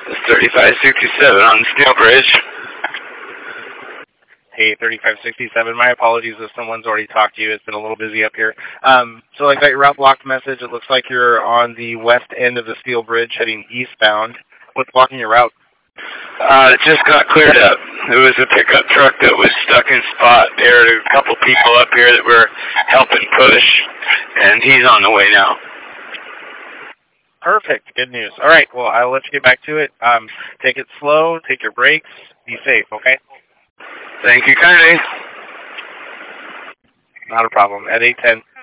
3567 on Steel Bridge. Hey, 3567. My apologies if someone's already talked to you. It's been a little busy up here. So I got your route blocked message. It looks like you're on the west end of the Steel Bridge heading eastbound. What's blocking your route? It just got cleared up. It was a pickup truck that was stuck in spot. There were a couple people up here that were helping push, and he's on the way now. Perfect. Good news. All right. Well, I'll let you get back to it. Take it slow. Take your breaks. Be safe, okay? Thank you kindly. Not a problem. At 810.